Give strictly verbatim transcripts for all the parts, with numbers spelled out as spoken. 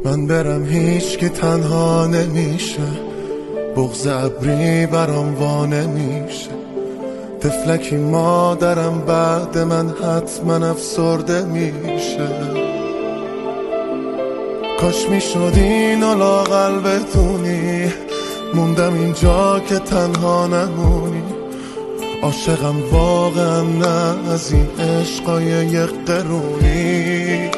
من برم هیچ که تنها نمیشه، بغض ابری برام وا نمیشه. طفلکی مادرم بعد من حتما افسرده میشه. کاش میشد اینو لااقل بدونی، موندم اینجا که تنها نمونی. عاشقم واقعا نه از این عشقای یک قرونی.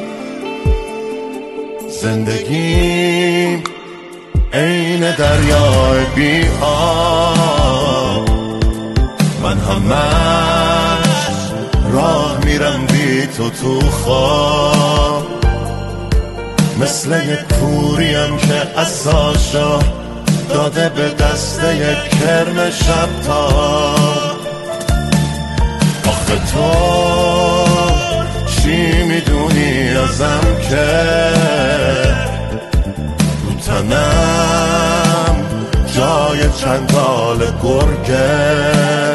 زندگیم عین دریای بی آب، من همش راه میرم بی تو تو خواب. مثل یک کوریم که عصاشو داده به دست یک کرم شبتاب. آخه تو چی میدونی ازم که رو تنم جای چنگال گرگه.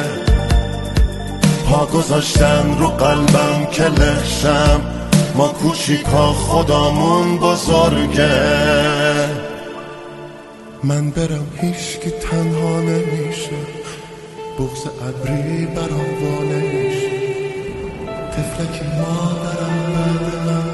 پا گذاشتن رو قلبم که لخشم، ما کوچیکا خدامون بزرگه. من برم هیچ که تنها نمیشه، بغض ابری برام وا نمیشه. طفلکی مادرم بعد من.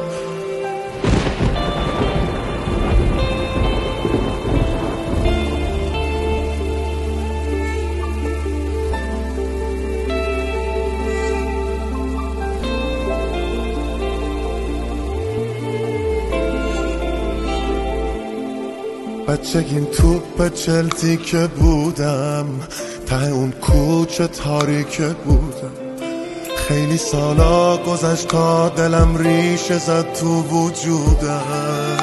بچگیم توپ چلتی که بودم، ته اون کوچه تاریکه بودم. خیلی سالا گذشت تا دلم ریشه زد تو وجودم.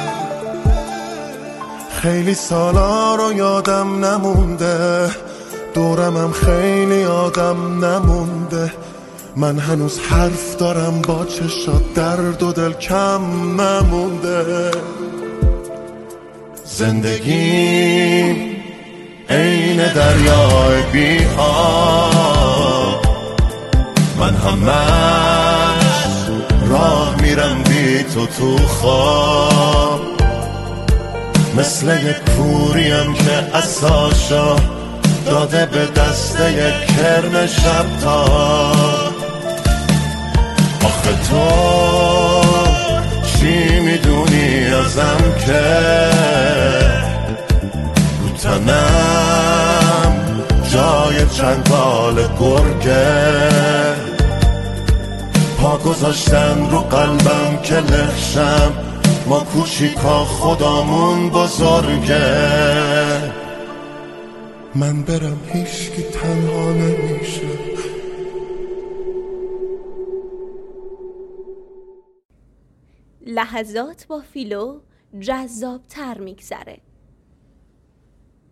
خیلی سالا رو یادم نمونده، دورمم خیلی آدم نمونده. من هنوز حرف دارم با چشات، درد و دل کم نمونده. زندگیم عین دریای بی آب، من همش راه میرم بی تو تو خواب. مثل یک کوریم که عصاشو داده به دست یک کرم شبتاب. آخه تو چی میدونی ازم که رو تنم جای چنگال گرگه. پا گذاشتن رو قلبم که لخشم، ما کوچیکا خدامون بزرگه. من برم هیچ که تنها نمیشه. لحظات با فیلو جذاب تر میگذره.